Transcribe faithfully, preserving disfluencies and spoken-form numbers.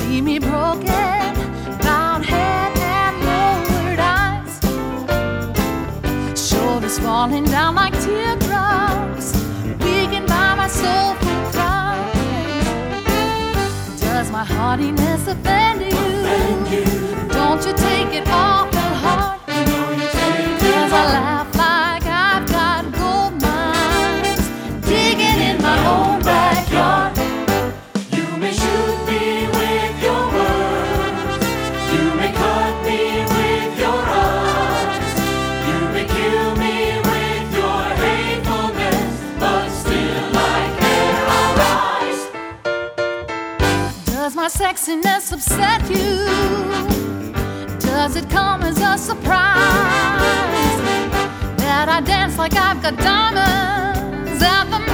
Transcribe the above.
see me broken, bowed head and lowered eyes, shoulders falling down like teardrops, weakened by my soulful cries. Does my hardiness offend you? Don't you take it awful hard? Cause I laugh like I've got gold mines digging in my own backyard. You may shoot me with your words, you may cut me with your eyes, you may kill me with your hatefulness, but still like air I'll rise. Does my sexiness upset you? Does it come as a surprise that I dance like I've got diamonds at the